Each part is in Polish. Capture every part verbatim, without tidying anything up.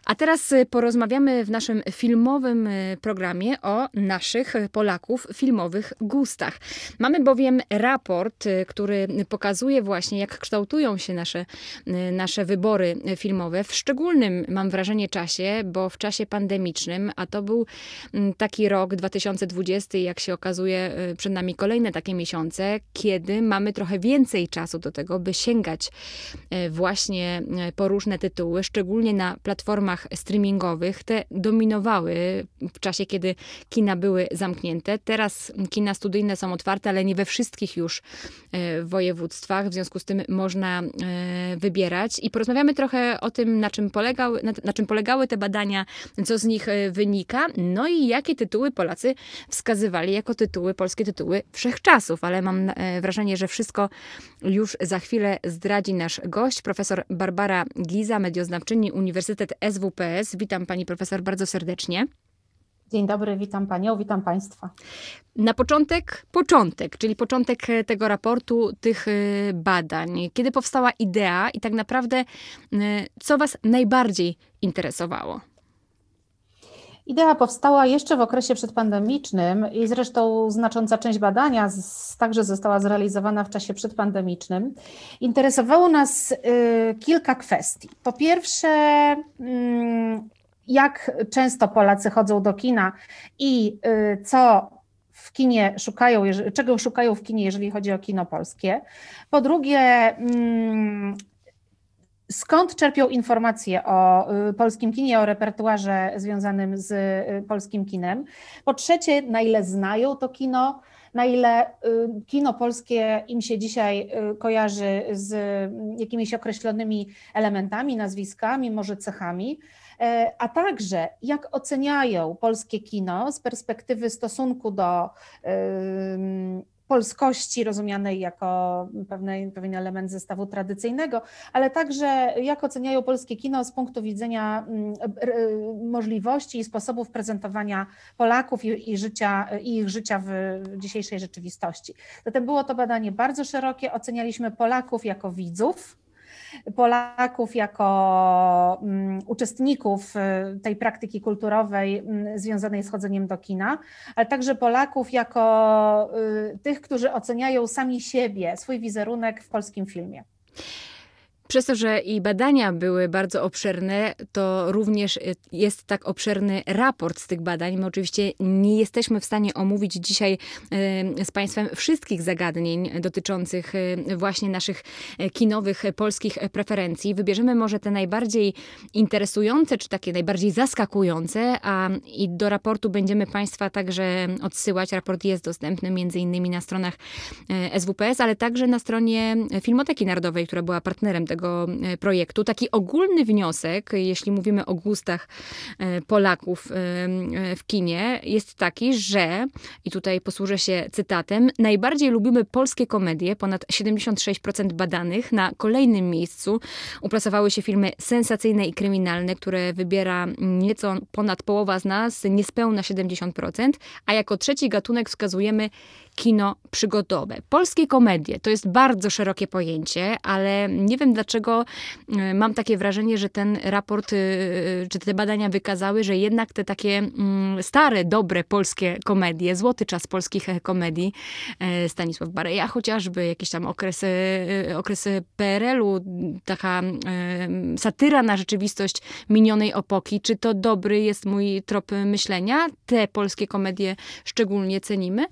A teraz y, porozmawiamy w naszym filmowym y, programie o naszych y, Polaków filmowych gustach. Mamy bowiem raport, y, który pokazuje właśnie, jak kształtują się nasze, y, nasze wybory filmowe. W szczególnym, mam wrażenie, czasie, bo w czasie pandemicznym, a to był y, taki rok dwa tysiące dwudziesty, jak się okazuje, y, przed nami kolejne takie miesiące, kiedy mamy trochę więcej czasu do tego, by sięgać y, właśnie y, po różne tytuły, szczególnie na platformach streamingowych. Te dominowały w czasie, kiedy kina były zamknięte. Teraz kina studyjne są otwarte, ale nie we wszystkich już województwach. W związku z tym można wybierać. I porozmawiamy trochę o tym, na czym polegały, na, na czym polegały te badania, co z nich wynika, no i jakie tytuły Polacy wskazywali jako tytuły, polskie tytuły wszechczasów. Ale mam wrażenie, że wszystko już za chwilę zdradzi nasz gość, profesor Barbara Giza, medioznawczyni, Uniwersytet S W P S. Witam pani profesor bardzo serdecznie. Dzień dobry, witam panią, witam państwa. Na początek, początek, czyli początek tego raportu, tych badań. Kiedy powstała idea i tak naprawdę co was najbardziej interesowało? Idea powstała jeszcze w okresie przedpandemicznym i zresztą znacząca część badania z, także została zrealizowana w czasie przedpandemicznym. Interesowało nas y, kilka kwestii. Po pierwsze, y, jak często Polacy chodzą do kina i y, co w kinie szukają, czego szukają w kinie, jeżeli chodzi o kino polskie. Po drugie, y, skąd czerpią informacje o polskim kinie, o repertuarze związanym z polskim kinem. Po trzecie, na ile znają to kino, na ile kino polskie im się dzisiaj kojarzy z jakimiś określonymi elementami, nazwiskami, może cechami, a także jak oceniają polskie kino z perspektywy stosunku do polskości rozumianej jako pewien, pewien element zestawu tradycyjnego, ale także jak oceniają polskie kino z punktu widzenia możliwości i sposobów prezentowania Polaków i, i, życia, i ich życia w dzisiejszej rzeczywistości. Zatem było to badanie bardzo szerokie, ocenialiśmy Polaków jako widzów, Polaków jako um, uczestników tej praktyki kulturowej um, związanej z chodzeniem do kina, ale także Polaków jako y, tych, którzy oceniają sami siebie, swój wizerunek w polskim filmie. Przez to, że i badania były bardzo obszerne, to również jest tak obszerny raport z tych badań. My oczywiście nie jesteśmy w stanie omówić dzisiaj z państwem wszystkich zagadnień dotyczących właśnie naszych kinowych, polskich preferencji. Wybierzemy może te najbardziej interesujące, czy takie najbardziej zaskakujące, a i do raportu będziemy państwa także odsyłać. Raport jest dostępny między innymi na stronach S W P S, ale także na stronie Filmoteki Narodowej, która była partnerem tego tego projektu. Taki ogólny wniosek, jeśli mówimy o gustach Polaków w kinie, jest taki, że, i tutaj posłużę się cytatem, najbardziej lubimy polskie komedie. Ponad siedemdziesiąt sześć procent badanych. Na kolejnym miejscu uplasowały się filmy sensacyjne i kryminalne, które wybiera nieco ponad połowa z nas, niespełna siedemdziesiąt procent, a jako trzeci gatunek wskazujemy kino przygodowe. Polskie komedie to jest bardzo szerokie pojęcie, ale nie wiem dlaczego mam takie wrażenie, że ten raport, czy te badania wykazały, że jednak te takie stare, dobre polskie komedie, złoty czas polskich komedii, Stanisław Bareja chociażby, jakiś tam okres, okres P R L-u, taka satyra na rzeczywistość minionej epoki. Czy to dobry jest mój trop myślenia? Te polskie komedie szczególnie cenimy?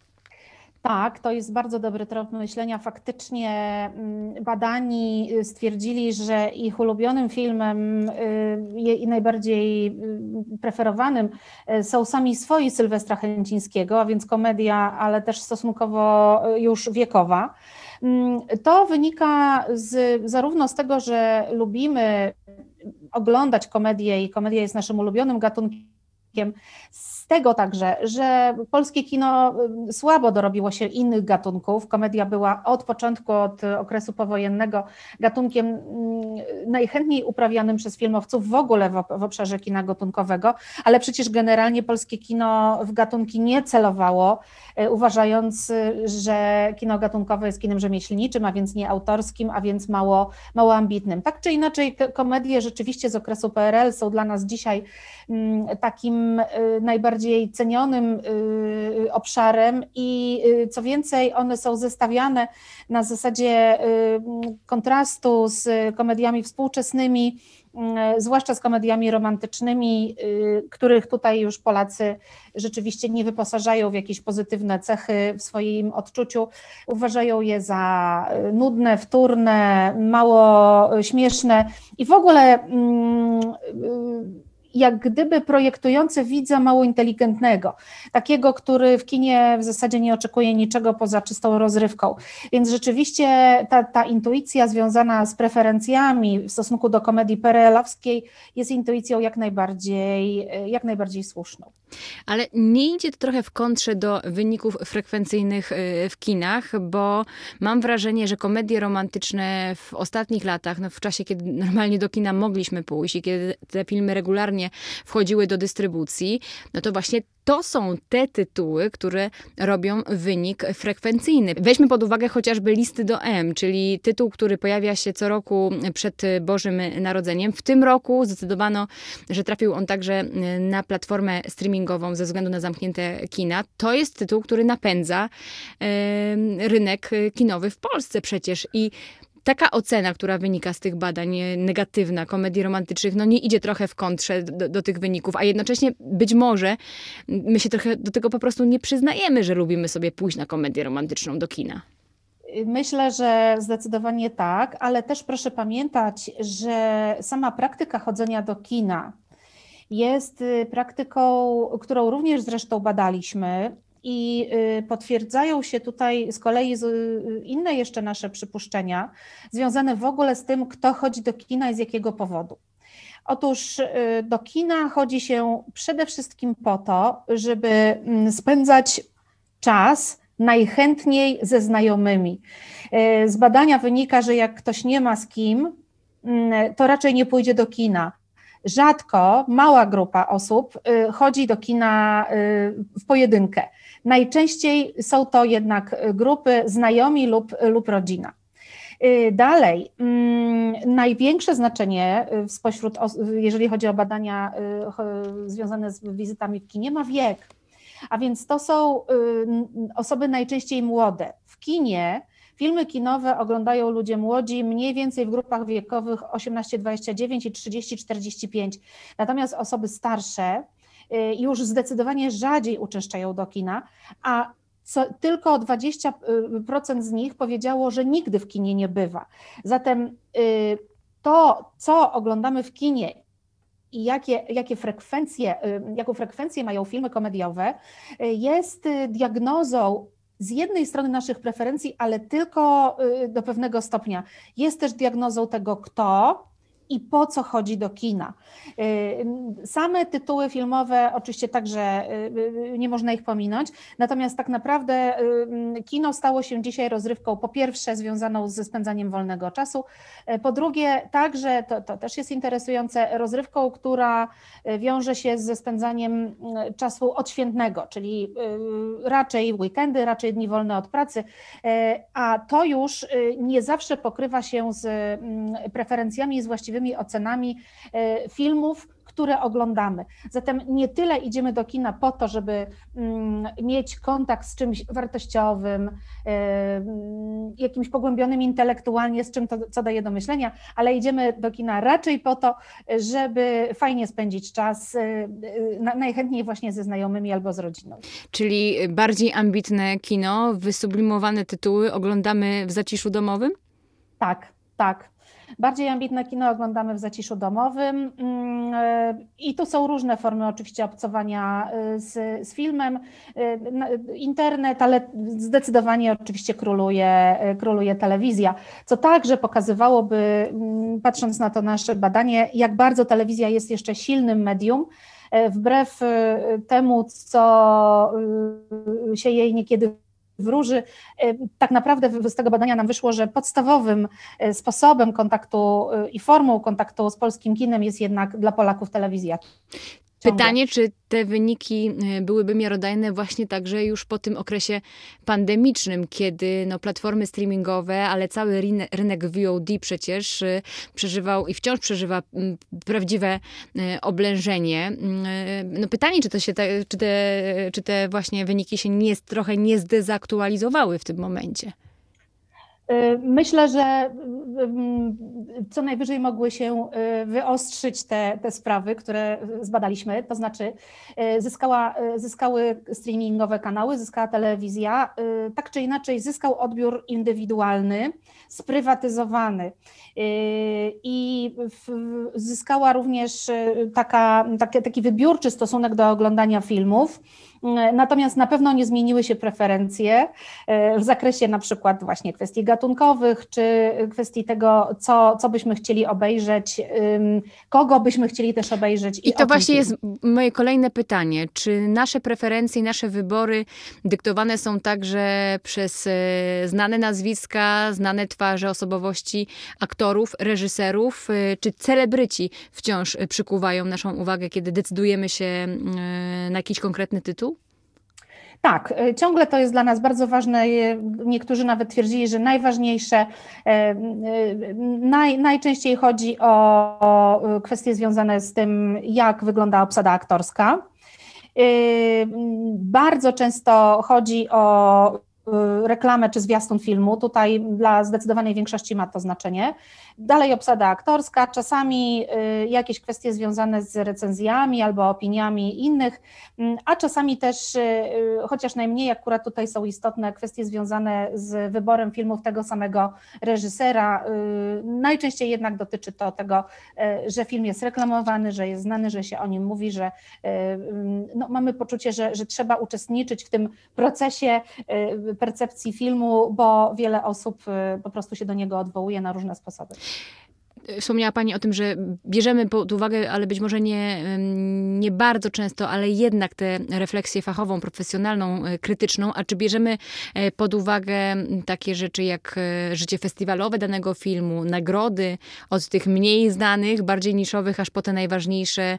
Tak, to jest bardzo dobry trop myślenia. Faktycznie badani stwierdzili, że ich ulubionym filmem i najbardziej preferowanym są Sami swoi Sylwestra Chęcińskiego, a więc komedia, ale też stosunkowo już wiekowa. To wynika z, zarówno z tego, że lubimy oglądać komedię i komedia jest naszym ulubionym gatunkiem z tego także, że polskie kino słabo dorobiło się innych gatunków. Komedia była od początku, od okresu powojennego gatunkiem najchętniej uprawianym przez filmowców w ogóle w, w obszarze kina gatunkowego, ale przecież generalnie polskie kino w gatunki nie celowało, uważając, że kino gatunkowe jest kinem rzemieślniczym, a więc nie autorskim, a więc mało, mało ambitnym. Tak czy inaczej komedie rzeczywiście z okresu P R L są dla nas dzisiaj takim najbardziej cenionym obszarem i co więcej, one są zestawiane na zasadzie kontrastu z komediami współczesnymi, zwłaszcza z komediami romantycznymi, których tutaj już Polacy rzeczywiście nie wyposażają w jakieś pozytywne cechy w swoim odczuciu. Uważają je za nudne, wtórne, mało śmieszne i w ogóle jak gdyby projektujące widza mało inteligentnego, takiego, który w kinie w zasadzie nie oczekuje niczego poza czystą rozrywką. Więc rzeczywiście ta, ta intuicja związana z preferencjami w stosunku do komedii P R L-owskiej jest intuicją jak najbardziej, jak najbardziej słuszną. Ale nie idzie to trochę w kontrze do wyników frekwencyjnych w kinach, bo mam wrażenie, że komedie romantyczne w ostatnich latach, no w czasie, kiedy normalnie do kina mogliśmy pójść i kiedy te filmy regularnie wchodziły do dystrybucji, no to właśnie to są te tytuły, które robią wynik frekwencyjny. Weźmy pod uwagę chociażby Listy do M, czyli tytuł, który pojawia się co roku przed Bożym Narodzeniem. W tym roku zdecydowano, że trafił on także na platformę streamingową ze względu na zamknięte kina. To jest tytuł, który napędza e, rynek kinowy w Polsce przecież i taka ocena, która wynika z tych badań, negatywna, komedii romantycznych, no nie idzie trochę w kontrze do, do tych wyników, a jednocześnie być może my się trochę do tego po prostu nie przyznajemy, że lubimy sobie pójść na komedię romantyczną do kina. Myślę, że zdecydowanie tak, ale też proszę pamiętać, że sama praktyka chodzenia do kina jest praktyką, którą również zresztą badaliśmy. I potwierdzają się tutaj z kolei inne jeszcze nasze przypuszczenia, związane w ogóle z tym, kto chodzi do kina i z jakiego powodu. Otóż do kina chodzi się przede wszystkim po to, żeby spędzać czas najchętniej ze znajomymi. Z badania wynika, że jak ktoś nie ma z kim, to raczej nie pójdzie do kina. Rzadko mała grupa osób chodzi do kina w pojedynkę. Najczęściej są to jednak grupy znajomi lub, lub rodzina. Dalej, największe znaczenie spośród, jeżeli chodzi o badania związane z wizytami w kinie, ma wiek. A więc to są osoby najczęściej młode. W kinie filmy kinowe oglądają ludzie młodzi, mniej więcej w grupach wiekowych osiemnaście dwadzieścia dziewięć i trzydzieści czterdzieści pięć. Natomiast osoby starsze już zdecydowanie rzadziej uczęszczają do kina, a co, tylko dwadzieścia procent z nich powiedziało, że nigdy w kinie nie bywa. Zatem to, co oglądamy w kinie i jakie, jakie frekwencje, jaką frekwencję mają filmy komediowe, jest diagnozą z jednej strony naszych preferencji, ale tylko do pewnego stopnia. Jest też diagnozą tego, kto i po co chodzi do kina. Same tytuły filmowe oczywiście także nie można ich pominąć, natomiast tak naprawdę kino stało się dzisiaj rozrywką po pierwsze związaną ze spędzaniem wolnego czasu, po drugie także, to, to też jest interesujące, rozrywką, która wiąże się ze spędzaniem czasu odświętnego, czyli raczej weekendy, raczej dni wolne od pracy, a to już nie zawsze pokrywa się z preferencjami i z właściwymi ocenami filmów, które oglądamy. Zatem nie tyle idziemy do kina po to, żeby mieć kontakt z czymś wartościowym, jakimś pogłębionym intelektualnie, z czym to, co daje do myślenia, ale idziemy do kina raczej po to, żeby fajnie spędzić czas, najchętniej właśnie ze znajomymi albo z rodziną. Czyli bardziej ambitne kino, wysublimowane tytuły oglądamy w zaciszu domowym? Tak, tak. Bardziej ambitne kino oglądamy w zaciszu domowym. I tu są różne formy oczywiście obcowania z, z filmem. Internet, ale zdecydowanie oczywiście króluje, króluje telewizja, co także pokazywałoby, patrząc na to nasze badanie, jak bardzo telewizja jest jeszcze silnym medium, wbrew temu, co się jej niekiedy wróży. Tak naprawdę z tego badania nam wyszło, że podstawowym sposobem kontaktu i formą kontaktu z polskim kinem jest jednak dla Polaków telewizja. Ciągle. Pytanie, czy te wyniki byłyby miarodajne właśnie także już po tym okresie pandemicznym, kiedy no, platformy streamingowe, ale cały rynek V O D przecież przeżywał i wciąż przeżywa prawdziwe oblężenie. No pytanie, czy, to się te, czy, te, czy te właśnie wyniki się nie, trochę nie zdezaktualizowały w tym momencie? Myślę, że co najwyżej mogły się wyostrzyć te, te sprawy, które zbadaliśmy, to znaczy zyskała, zyskały streamingowe kanały, zyskała telewizja, tak czy inaczej zyskał odbiór indywidualny, sprywatyzowany i zyskała również taka, taki, taki wybiórczy stosunek do oglądania filmów. Natomiast na pewno nie zmieniły się preferencje w zakresie na przykład właśnie kwestii gatunkowych, czy kwestii tego, co, co byśmy chcieli obejrzeć, kogo byśmy chcieli też obejrzeć. I, I to właśnie jest moje kolejne pytanie. Czy nasze preferencje i nasze wybory dyktowane są także przez znane nazwiska, znane twarze, osobowości aktorów, reżyserów, czy celebryci wciąż przykuwają naszą uwagę, kiedy decydujemy się na jakiś konkretny tytuł? Tak, ciągle to jest dla nas bardzo ważne. Niektórzy nawet twierdzili, że najważniejsze, naj, najczęściej chodzi o, o kwestie związane z tym, jak wygląda obsada aktorska. Bardzo często chodzi o reklamę czy zwiastun filmu. Tutaj dla zdecydowanej większości ma to znaczenie. Dalej obsada aktorska, czasami jakieś kwestie związane z recenzjami albo opiniami innych, a czasami też, chociaż najmniej akurat tutaj są istotne kwestie związane z wyborem filmów tego samego reżysera. Najczęściej jednak dotyczy to tego, że film jest reklamowany, że jest znany, że się o nim mówi, że no, mamy poczucie, że, że trzeba uczestniczyć w tym procesie percepcji filmu, bo wiele osób po prostu się do niego odwołuje na różne sposoby. Wspomniała Pani o tym, że bierzemy pod uwagę, ale być może nie, nie bardzo często, ale jednak tę refleksję fachową, profesjonalną, krytyczną. A czy bierzemy pod uwagę takie rzeczy jak życie festiwalowe danego filmu, nagrody od tych mniej znanych, bardziej niszowych, aż po te najważniejsze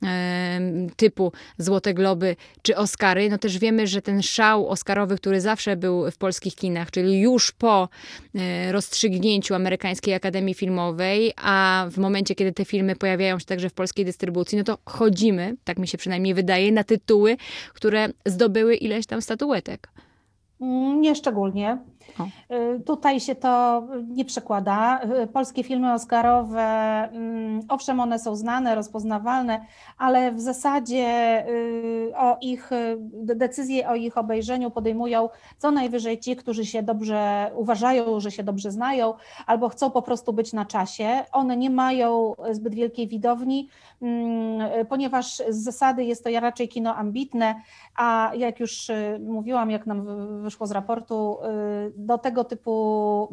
typu Złote Globy czy Oscary? No też wiemy, że ten szał oscarowy, który zawsze był w polskich kinach, czyli już po rozstrzygnięciu Amerykańskiej Akademii Filmowej, a w momencie, kiedy te filmy pojawiają się także w polskiej dystrybucji, no to chodzimy, tak mi się przynajmniej wydaje, na tytuły, które zdobyły ileś tam statuetek. Nie szczególnie. O. Tutaj się to nie przekłada. Polskie filmy oscarowe, owszem, one są znane, rozpoznawalne, ale w zasadzie o ich decyzje o ich obejrzeniu podejmują co najwyżej ci, którzy się dobrze uważają, że się dobrze znają, albo chcą po prostu być na czasie. One nie mają zbyt wielkiej widowni, ponieważ z zasady jest to raczej kino ambitne, a jak już mówiłam, jak nam wyszło z raportu, do tego typu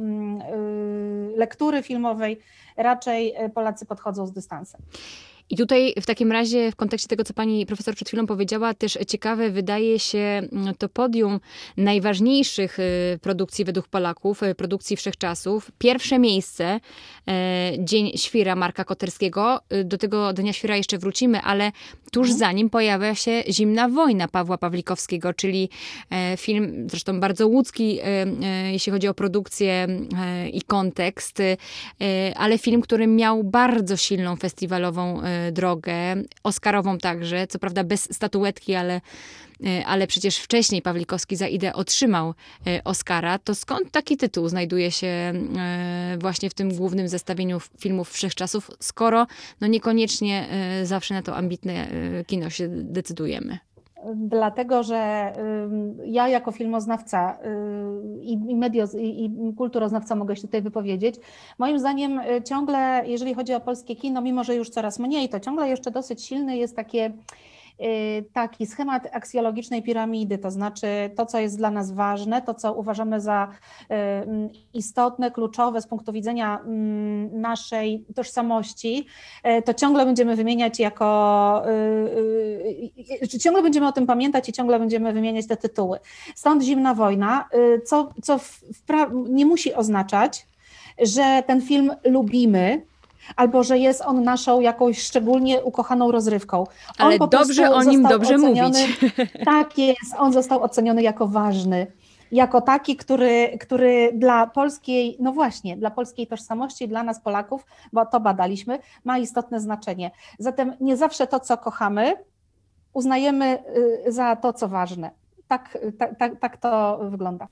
lektury filmowej raczej Polacy podchodzą z dystansem. I tutaj w takim razie w kontekście tego, co pani profesor przed chwilą powiedziała, też ciekawe wydaje się to podium najważniejszych produkcji według Polaków, produkcji wszechczasów. Pierwsze miejsce, Dzień Świra Marka Koterskiego. Do tego Dnia Świra jeszcze wrócimy, ale tuż hmm. za nim pojawia się Zimna Wojna Pawła Pawlikowskiego, czyli film zresztą bardzo łódzki, jeśli chodzi o produkcję i kontekst, ale film, który miał bardzo silną festiwalową drogę, oscarową także, co prawda bez statuetki, ale, ale przecież wcześniej Pawlikowski za Idę otrzymał Oscara. To skąd taki tytuł znajduje się właśnie w tym głównym zestawieniu filmów wszechczasów, skoro no niekoniecznie zawsze na to ambitne kino się decydujemy? dlatego że ja jako filmoznawca i, medio, i, i kulturoznawca mogę się tutaj wypowiedzieć. Moim zdaniem ciągle, jeżeli chodzi o polskie kino, mimo że już coraz mniej, to ciągle jeszcze dosyć silny jest takie taki schemat aksjologicznej piramidy, to znaczy to, co jest dla nas ważne, to, co uważamy za istotne, kluczowe z punktu widzenia naszej tożsamości, to ciągle będziemy wymieniać jako, ciągle będziemy o tym pamiętać i ciągle będziemy wymieniać te tytuły. Stąd Zimna wojna, co, co wpra- nie musi oznaczać, że ten film lubimy, albo że jest on naszą jakąś szczególnie ukochaną rozrywką. On Ale dobrze o nim dobrze oceniony, mówić. Tak jest, on został oceniony jako ważny, jako taki, który, który dla polskiej, no właśnie, dla polskiej tożsamości, dla nas Polaków, bo to badaliśmy, ma istotne znaczenie. Zatem nie zawsze to, co kochamy, uznajemy za to, co ważne. Tak, tak, tak, tak to wygląda.